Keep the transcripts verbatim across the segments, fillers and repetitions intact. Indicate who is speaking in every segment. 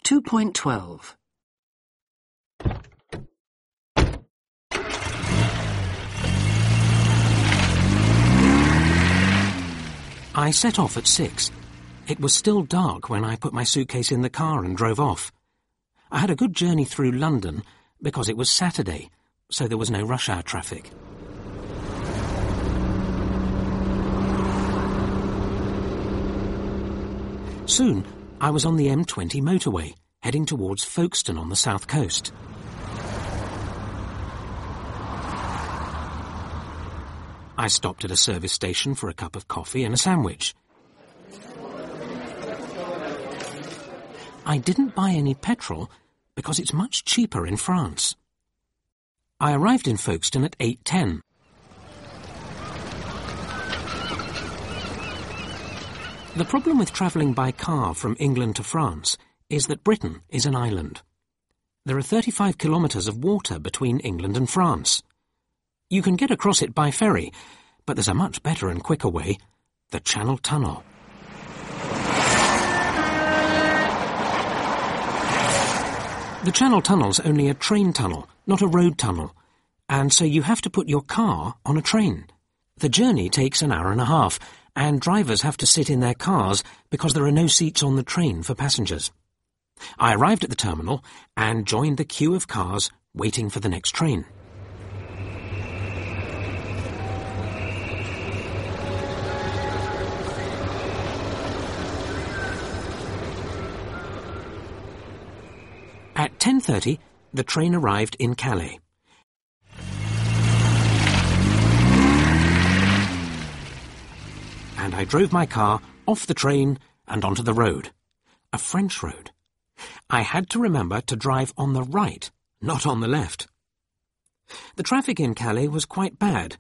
Speaker 1: two point twelve.
Speaker 2: I set off at six. It was still dark when I put my suitcase in the car and drove off. I had a good journey through London because it was Saturday, so there was no rush hour traffic. Soon, I was on the M twenty motorway, heading towards Folkestone on the south coast. I stopped at a service station for a cup of coffee and a sandwich. I didn't buy any petrol because it's much cheaper in France. I arrived in Folkestone at eight ten. The problem with travelling by car from England to France is that Britain is an island. There are thirty-five kilometres of water between England and France. You can get across it by ferry, but there's a much better and quicker way, the Channel Tunnel. The Channel Tunnel's only a train tunnel, not a road tunnel, and so you have to put your car on a train. The journey takes an hour and a half, and drivers have to sit in their cars because there are no seats on the train for passengers. I arrived at the terminal and joined the queue of cars waiting for the next train. At ten thirty, the train arrived in Calais. And I drove my car off the train and onto the road, a French road. I had to remember to drive on the right, not on the left. The traffic in Calais was quite bad.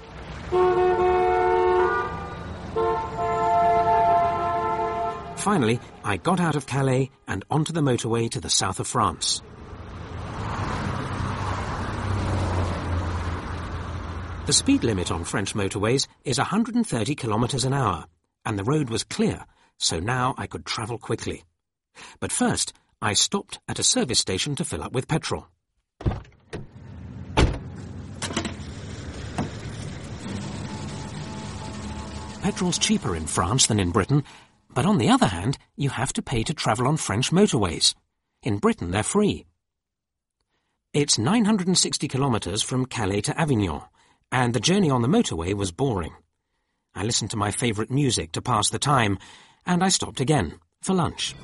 Speaker 2: Finally, I got out of Calais and onto the motorway to the south of France. The speed limit on French motorways is one hundred thirty kilometres an hour, and the road was clear, so now I could travel quickly. But first, I stopped at a service station to fill up with petrol. Petrol's cheaper in France than in Britain, but on the other hand, you have to pay to travel on French motorways. In Britain, they're free. It's nine hundred sixty kilometres from Calais to Avignon, and the journey on the motorway was boring. I listened to my favourite music to pass the time, and I stopped again, for lunch.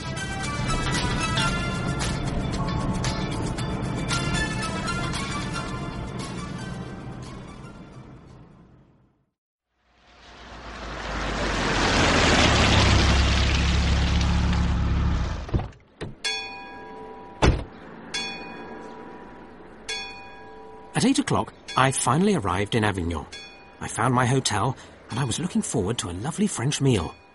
Speaker 2: At eight o'clock, I finally arrived in Avignon. I found my hotel, and I was looking forward to a lovely French meal.